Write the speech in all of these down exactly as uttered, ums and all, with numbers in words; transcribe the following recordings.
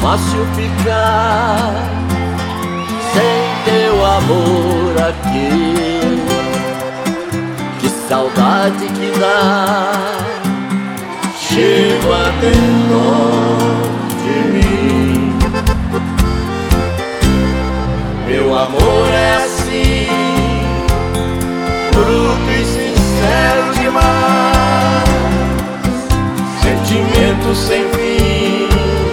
fácil ficar sem teu amor aqui. Que saudade que dá, chega dentro de mim. Meu amor é assim, bruto e sincero demais, sentimento sem fim.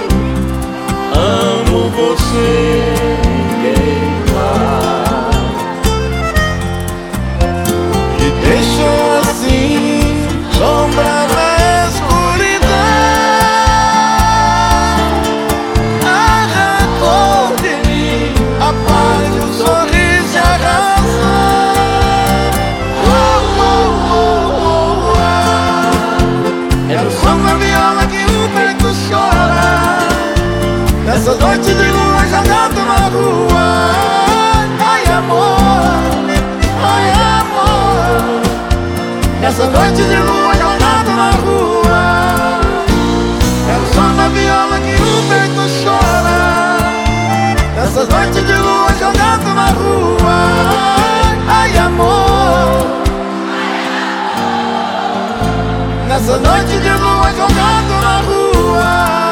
Amo você, ninguém mais. E deixou assim, sombra na escuridão. Arrancou de mim a paz, o sorriso e a razão. Oh, oh, oh, oh, oh. É no som da viola que o vento chora, nessa noite de lua jogado na rua. Ai, amor, ai, amor, nessa noite de lua jogado na rua. É o som da viola que o vento chora, nessa noite de lua jogado na rua. Ai, amor, nessa noite de lua jogado na rua.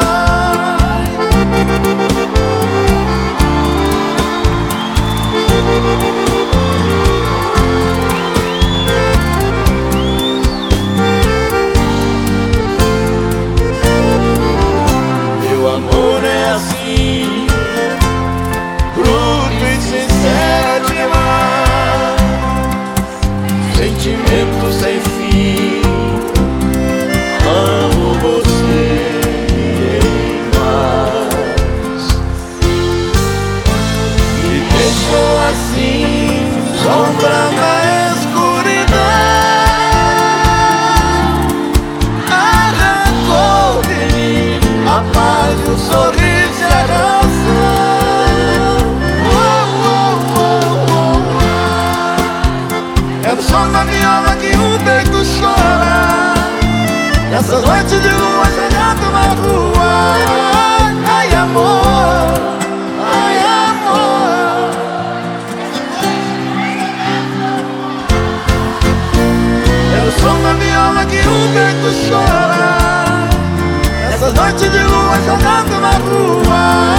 Meu amor é assim, bruto e sincero demais, sentimento sem fim. Amo você, ninguém mais. Me deixou assim, sombra na escuridão. Arrancou de mim a paz, o sorriso e a razão. Oh, oh, oh, oh. É o som da viola que o vento chora, nessa noite de lua jogado na rua. Ai, amor, ai, amor. É o som da viola que o vento chora, nessa noite de lua jogado na rua.